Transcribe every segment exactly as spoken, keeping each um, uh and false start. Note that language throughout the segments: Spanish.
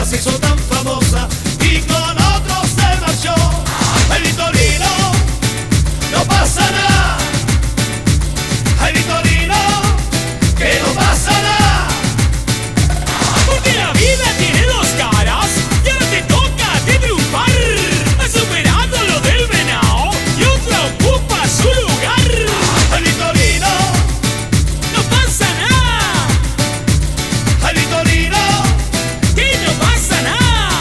Carrera se hizo tan famosa y con otros se marchó. Ay, Vitorino, no pasa nada. Ay, Vitorino, que no pasa nada. Porque la vida tiene dos caras y ahora te toca a ti triunfar. Has superado lo del venao y otra ocupa su lugar. Ay, Vitorino, No pasa nada, ay, Vitorino, que no pasa nada.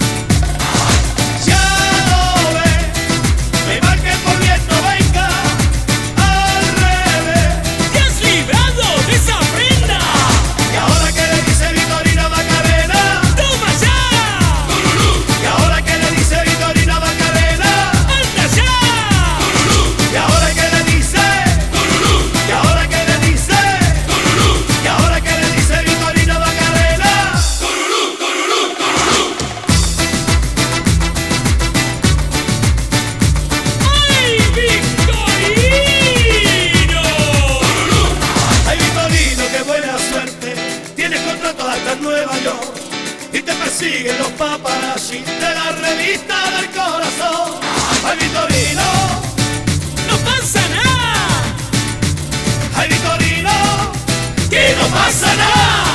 ya lo ves, me mal que por bien no venga, al revés. Te has librado de esa prenda. Y ahora que le dice Vitorino a Macarena, ¡Toma ya! y ahora que le dice Vitorino a Macarena, ¡Anda ya! y ahora que le dice, y ahora que le dice, y ahora que le dice Vitorino a Macarena. ¡Ay, Victorino! Ay, Vitorino, qué buena suerte, tienes contrato hasta en Nueva York y te persiguen los paparazzi de la revista del corazón. Ay, Vitorino, ¡No pasa nada! ay, Vitorino, que no pasa nada.